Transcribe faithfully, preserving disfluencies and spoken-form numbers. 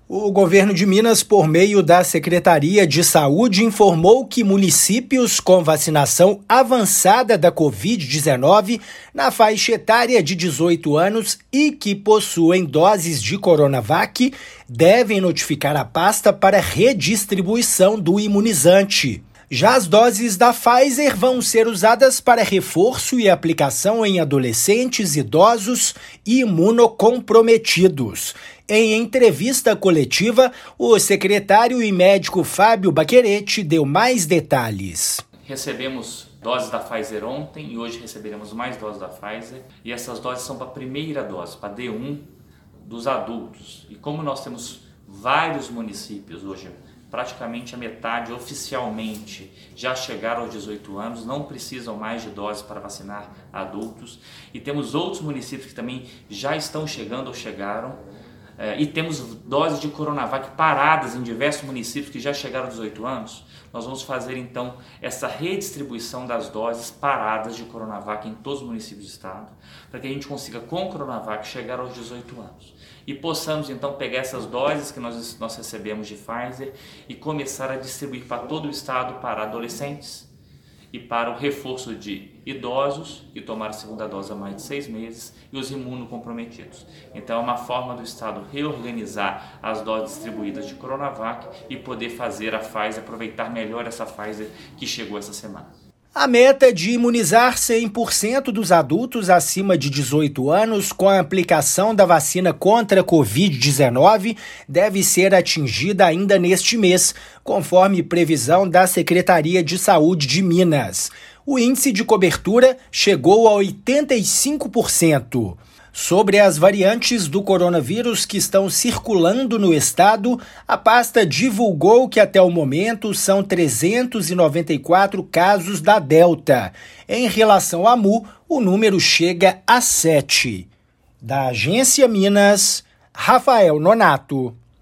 O governo de Minas, por meio da Secretaria de Saúde, informou que municípios com vacinação avançada da covid dezenove na faixa etária de dezoito anos e que possuem doses de Coronavac devem notificar a pasta para redistribuição do imunizante. Já as doses da Pfizer vão ser usadas para reforço e aplicação em adolescentes, idosos e imunocomprometidos. Em entrevista coletiva, o secretário e médico Fábio Baquerete deu mais detalhes. Recebemos doses da Pfizer ontem e hoje receberemos mais doses da Pfizer. E essas doses são para a primeira dose, para D um dos adultos. E como nós temos vários municípios hoje, praticamente a metade oficialmente já chegaram aos dezoito anos, não precisam mais de doses para vacinar adultos. E temos outros municípios que também já estão chegando ou chegaram. É, e temos doses de Coronavac paradas em diversos municípios que já chegaram aos dezoito anos. Nós vamos fazer então essa redistribuição das doses paradas de Coronavac em todos os municípios do estado, para que a gente consiga com o Coronavac chegar aos dezoito anos. E possamos então pegar essas doses que nós, nós recebemos de Pfizer e começar a distribuir para todo o estado para adolescentes e para o reforço de idosos que tomaram a segunda dose há mais de seis meses e os imunocomprometidos. Então é uma forma do Estado reorganizar as doses distribuídas de Coronavac e poder fazer a Pfizer, aproveitar melhor essa Pfizer que chegou essa semana. A meta de imunizar cem por cento dos adultos acima de dezoito anos com a aplicação da vacina contra a covid dezenove deve ser atingida ainda neste mês, conforme previsão da Secretaria de Saúde de Minas. O índice de cobertura chegou a oitenta e cinco por cento. Sobre as variantes do coronavírus que estão circulando no estado, a pasta divulgou que até o momento são trezentos e noventa e quatro casos da Delta. Em relação à Mu, o número chega a sete. Da Agência Minas, Rafael Nonato.